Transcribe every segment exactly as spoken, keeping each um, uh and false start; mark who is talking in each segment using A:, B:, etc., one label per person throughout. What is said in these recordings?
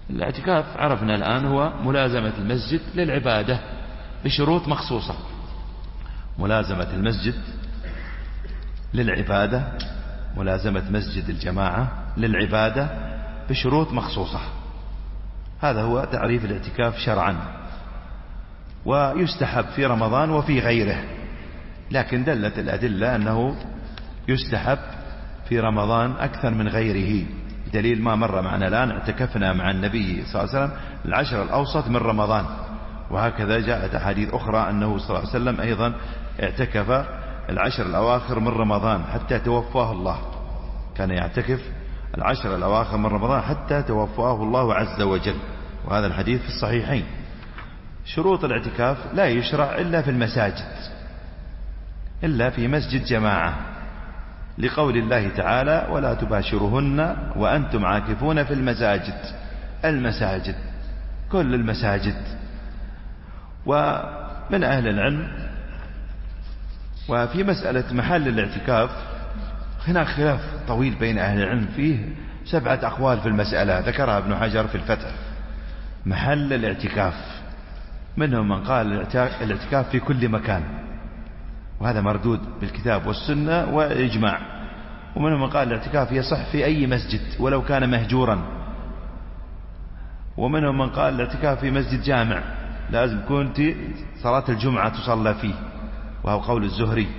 A: الاعتكاف عرفنا الآن هو ملازمة المسجد للعبادة بشروط مخصوصة، ملازمة المسجد للعبادة، ملازمة مسجد الجماعة للعبادة بشروط مخصوصة. هذا هو تعريف الاعتكاف شرعا. ويستحب في رمضان وفي غيره، لكن دلت الأدلة أنه يستحب في رمضان أكثر من غيره، دليل ما مر معنا الآن اعتكفنا مع النبي صلى الله عليه وسلم العشر الأوسط من رمضان، وهكذا جاءت أحاديث أخرى أنه صلى الله عليه وسلم أيضا اعتكف العشر الأواخر من رمضان حتى توفاه الله، كان يعتكف العشر الأواخر من رمضان حتى توفاه الله عز وجل، وهذا الحديث في الصحيحين. شروط الاعتكاف لا يشرع إلا في المساجد، إلا في مسجد جماعة، لقول الله تعالى ولا تباشرهن وأنتم عاكفون في المساجد، المساجد كل المساجد. ومن أهل العلم وفي مسألة محل الاعتكاف هناك خلاف طويل بين أهل العلم، فيه سبعة أقوال في المسألة ذكرها ابن حجر في الفتح. محل الاعتكاف منهم من قال الاعتكاف في كل مكان، وهذا مردود بالكتاب والسنة والإجماع، ومنهم من قال الاعتكاف يصح في أي مسجد ولو كان مهجورا، ومنهم من قال الاعتكاف في مسجد جامع لازم يكون صلاة الجمعة تصلى فيه، وهو قول الزهري.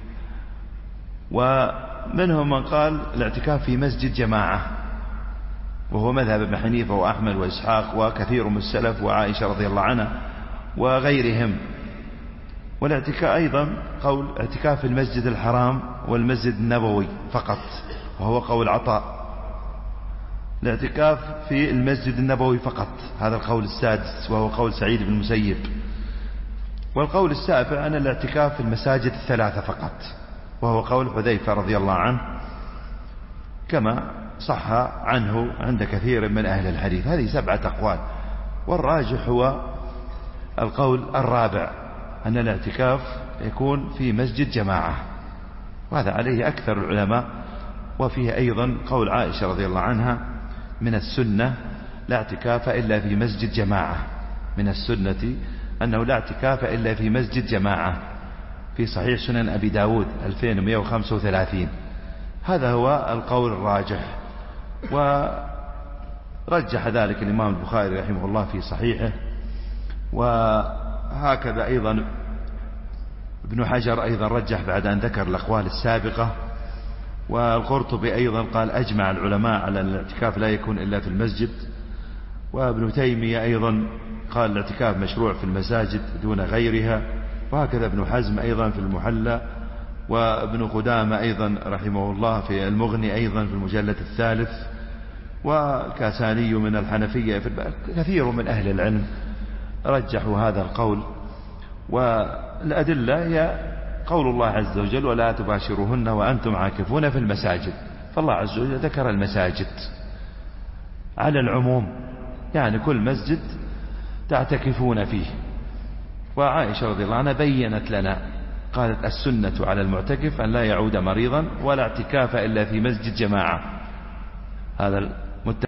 A: ومنهم من قال الاعتكاف في مسجد جماعة، وهو مذهب ابن حنيفة وأحمد وإسحاق وكثير من السلف وعائشة رضي الله عنها وغيرهم. والاعتكاف أيضا قول اعتكاف في المسجد الحرام والمسجد النبوي فقط، وهو قول عطاء. الاعتكاف في المسجد النبوي فقط، هذا القول السادس وهو قول سعيد بن المسيب. والقول السابع أن الاعتكاف في المساجد الثلاثة فقط، وهو قول حذيفة رضي الله عنه كما صح عنه عند كثير من أهل الحديث. هذه سبعة أقوال، والراجح هو القول الرابع أن الاعتكاف يكون في مسجد جماعة، وهذا عليه أكثر العلماء. وفيه أيضا قول عائشة رضي الله عنها من السنة لا اعتكاف إلا في مسجد جماعة، من السنة أنه لا اعتكاف إلا في مسجد جماعة، في صحيح سنن أبي داود ألفين ومئة وخمسة وثلاثين. هذا هو القول الراجح، ورجح ذلك الإمام البخاري رحمه الله في صحيحه، وهكذا أيضا ابن حجر أيضا رجح بعد أن ذكر الأقوال السابقة. والقرطبي أيضا قال أجمع العلماء على أن الاعتكاف لا يكون إلا في المسجد. وابن تيمية أيضا قال الاعتكاف مشروع في المساجد دون غيرها، وهكذا ابن حزم أيضا في المحلى، وابن قدامة أيضا رحمه الله في المغني أيضا في المجلد الثالث، والكاساني من الحنفية في الباب. كثير من أهل العلم رجحوا هذا القول. والأدلة هي قول الله عز وجل ولا تباشرهن وأنتم عاكفون في المساجد، فالله عز وجل ذكر المساجد على العموم، يعني كل مسجد تعتكفون فيه. وعائشة رضي الله عنها بيّنت لنا قالت السنة على المعتكف أن لا يعود مريضا ولا اعتكاف إلا في مسجد جماعة. هذا